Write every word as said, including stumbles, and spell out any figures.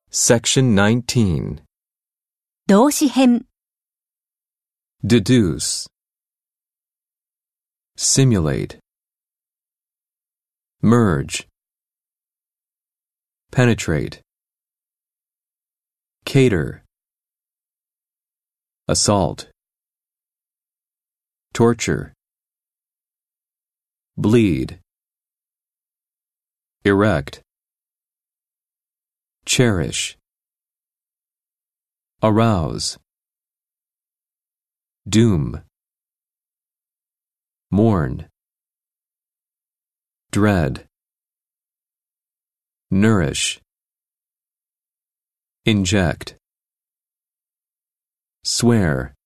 Section nineteen. 動詞編 Deduce. Simulate. Merge. Penetrate. Cater. Assault. Torture. Bleed. Erect. Cherish. Arouse. Doom. Mourn. Dread. Nourish. Inject. Swear.